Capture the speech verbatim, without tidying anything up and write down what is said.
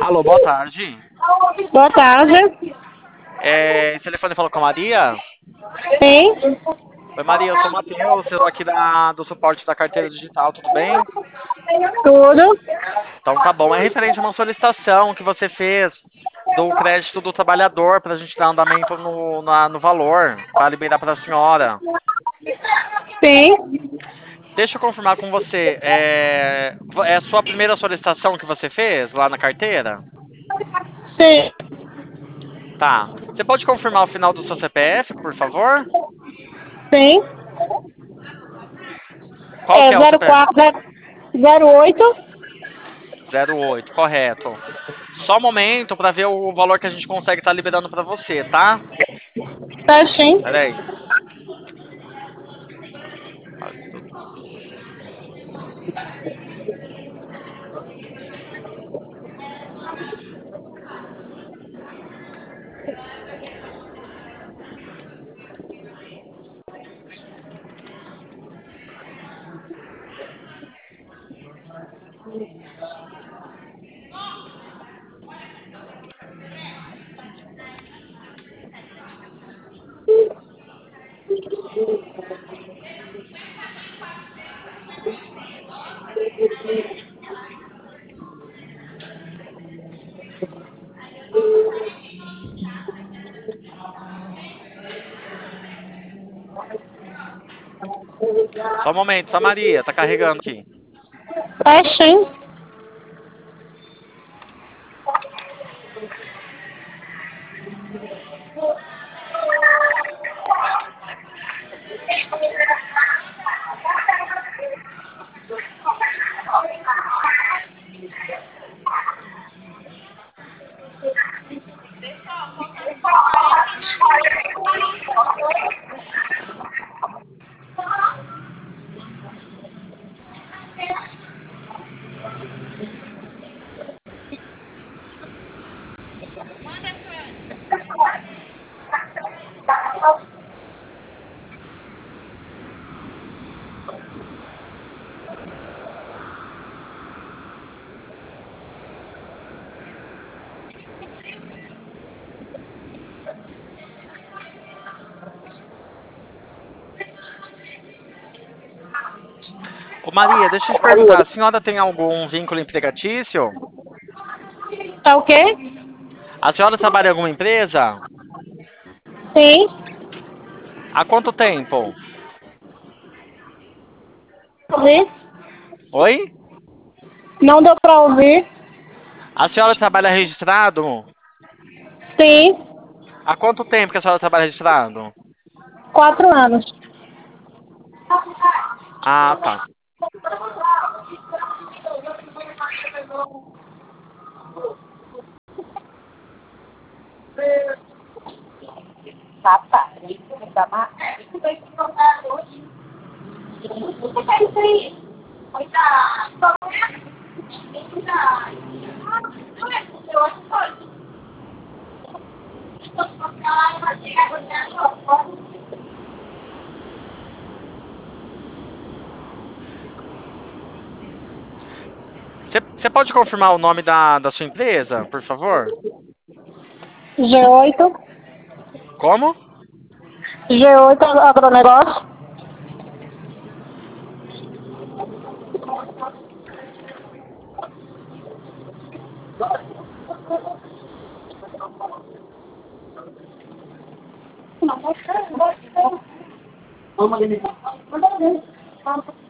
Alô, boa tarde. Boa tarde. É, esse telefone falou com a Maria? Sim. Oi, Maria, eu sou o Matheus, eu sou aqui da, do suporte da carteira digital, tudo bem? Tudo. Então tá bom. É referente a uma solicitação que você fez do crédito do trabalhador para a gente dar andamento no, na- no valor, para liberar para a senhora. Sim. Deixa eu confirmar com você. É, é a sua primeira solicitação que você fez lá na carteira? Sim. Tá. Você pode confirmar o final do seu C P F, por favor? Sim. Qual que É é o zero C P F? quatro zero oito. zero oito, correto. Só um momento para ver o valor que a gente consegue estar liberando para você, tá? Certinho. Pera aí. Só um momento, só Maria, tá carregando aqui. Certinho. Ô Maria, deixa eu te perguntar, a senhora tem algum vínculo empregatício? Tá o quê? A senhora trabalha em alguma empresa? Sim. Há quanto tempo? Ouvir? Oi? Não deu pra ouvir? A senhora trabalha registrado? Sim. Há quanto tempo que a senhora trabalha registrado? Quatro anos. Ah, tá. Você pode confirmar o nome da, da sua empresa, por favor? G oito. Como? G oito agronegócio. Vamos ali.